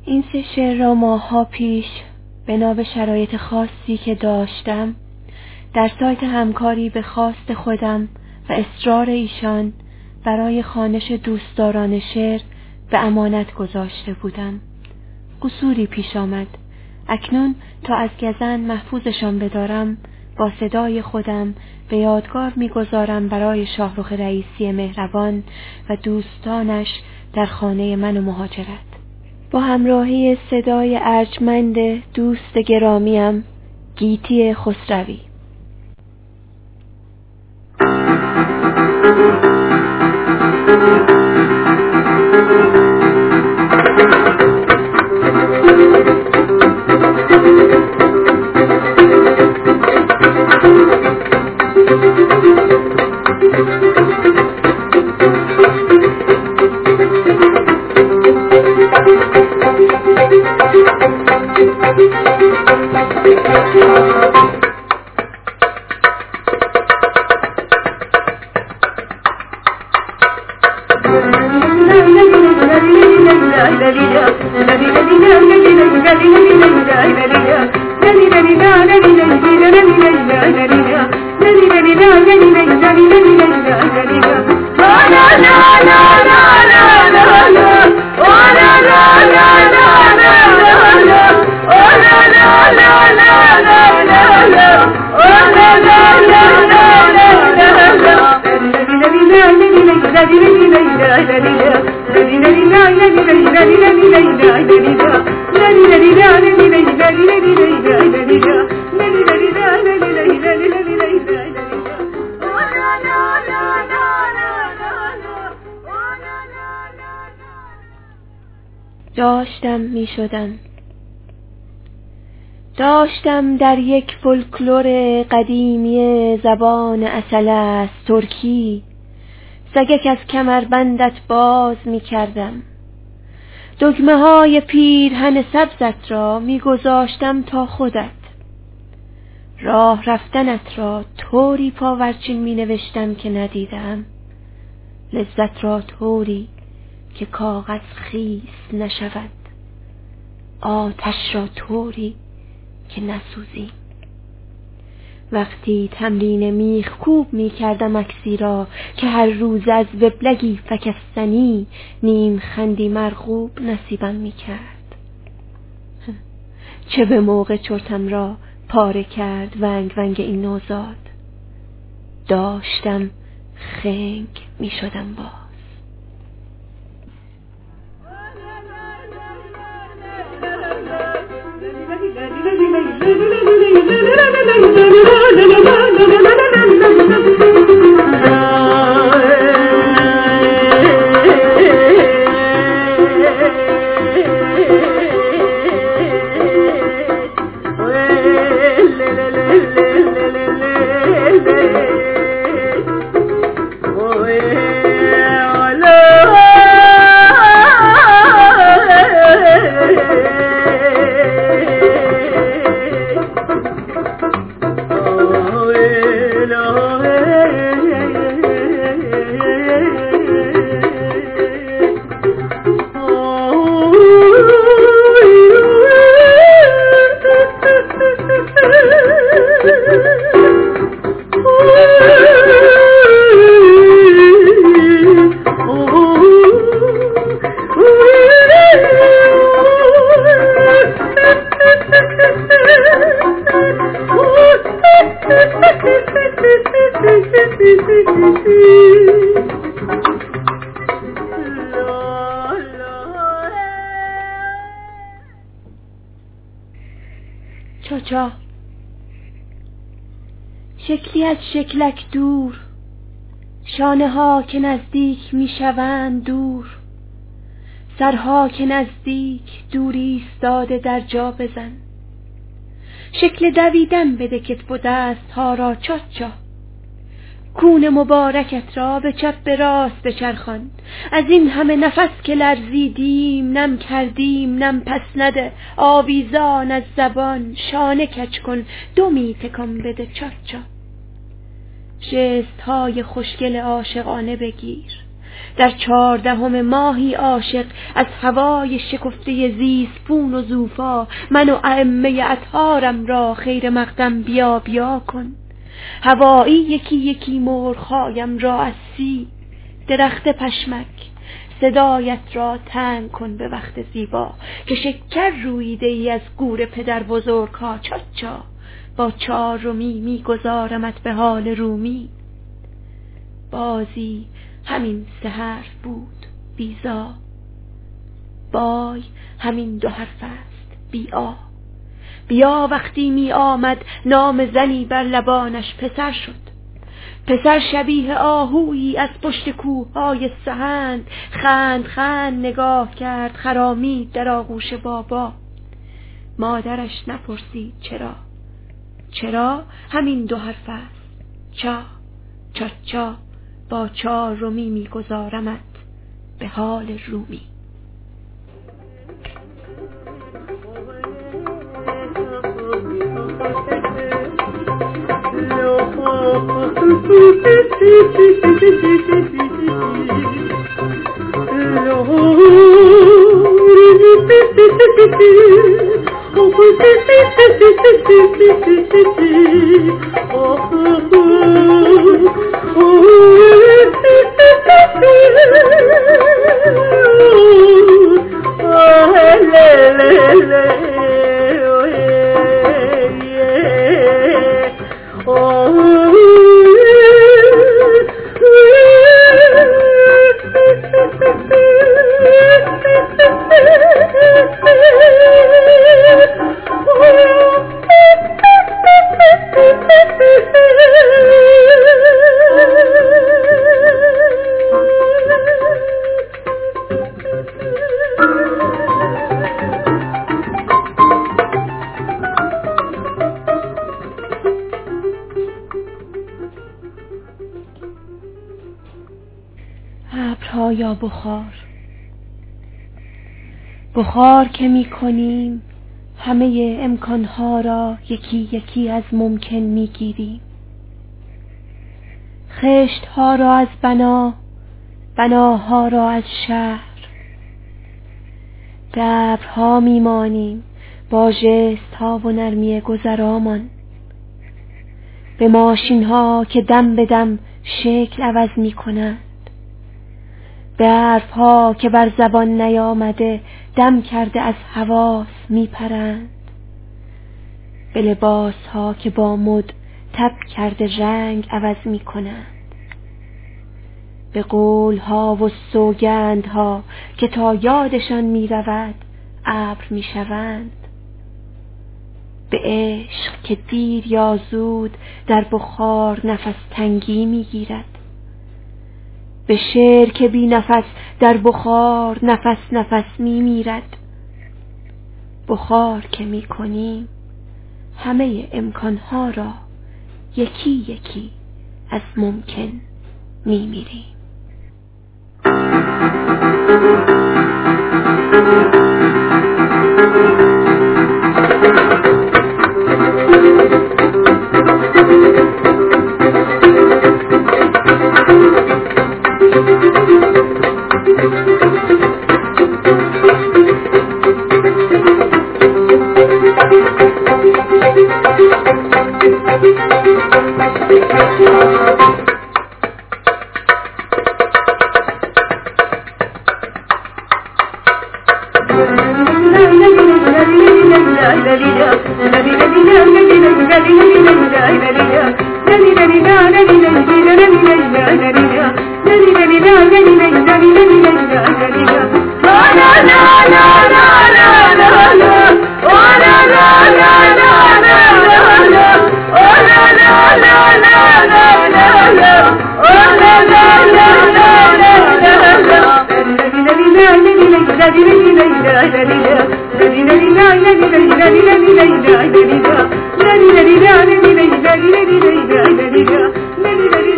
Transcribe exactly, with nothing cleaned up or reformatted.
این سه شعر را ماه‌ها پیش بنا به شرایط خاصی که داشتم در سایت همکاری به خواست خودم و اصرار ایشان برای خوانش دوستداران شعر به امانت گذاشته بودم. قصوری پیش آمد. اکنون تا از گزند محفوظشان بدارم با صدای خودم به یادگار می‌گذارم برای شاهرخ رئیسی مهربان و دوستانش در خانه من و مهاجرت. با همراهی صدای ارجمند دوست گرامیم گیتی خسروی. داشتم می شدم داشتم در یک فولکلور قدیمی زبان اصل است ترکی سگک از کمربندت باز می کردم. دگمه های پیرهن سبزت را می گذاشتم تا خودت. راه رفتنت را طوری پاورچین می نوشتم که ندیدم. لذت را طوری که کاغذ خیس نشود. آتش را طوری که نسوزی. وقتی تمرین میخ کوب می کردم اکسی را که هر روز از وبلگی فکستنی نیم خندی مرغوب نصیبم می کرد. چه به موقع چرتم را پاره کرد ونگ ونگ این نوزاد. داشتم خنگ می شدم باز. چاچا شکلی از شکلک دور، شانه ها که نزدیک می شوند دور، سرها که نزدیک دوری ایستاده در جا بزن. شکل دویدن بده کتف و دست ها را چاچا. کون مبارکت را به چپ به راست بچرخان. از این همه نفس که لرزیدیم نم کردیم نم پس نده. آویزان از زبان شانه کج کن دومی تکان بده چاچا. جست های خوشگل عاشقانه بگیر. در چهاردهم ماهی عاشق از هوای شکفته زیسپون و زوفا، من و ائمه اطهارم را خیر مقدم بیا بیا کن. هوایی یکی یکی مرغ‌هایم را از سی، درخت پشمک صدایت را تنگ کن به وقت زیبا، که شکر رویده ای از گور پدر بزرگ ها. چاچا با چار رومی می گذارمت به حال رومی. بازی همین سه حرف بود بیزا، بای همین دو حرف است بیا. بیا وقتی می آمد نام زنی بر لبانش پسر شد. پسر شبیه آهویی از پشت کوههای سهند خند خند نگاه کرد، خرامید در آغوش بابا. مادرش نپرسید چرا، چرا همین دو حرف است چا چا چا، با چار رومی می گذارمت به حال رومی. ابرها یا بخار، بخار که می کنیم همه امکانها را یکی یکی از ممکن می گیریم. خشتها را از بنا، بناها را از شهر. دبرها می مانیم با ژست ها و نرمی گذرامان، به ماشین ها که دم به دم شکل عوض می کنند، به حرف ها که بر زبان نیامده دم کرده از حواس می پرند، به لباس ها که با مد تب کرده رنگ عوض می کنند، به قول ها و سوگند ها که تا یادشان می رود ابر می شوند، به عشق که دیر یا زود در بخار نفس تنگی می گیرد، به شعر که بی نفس در بخار نفس نفس می میرد. بخار که می کنیم همه امکانها را یکی یکی از ممکن می میریم. La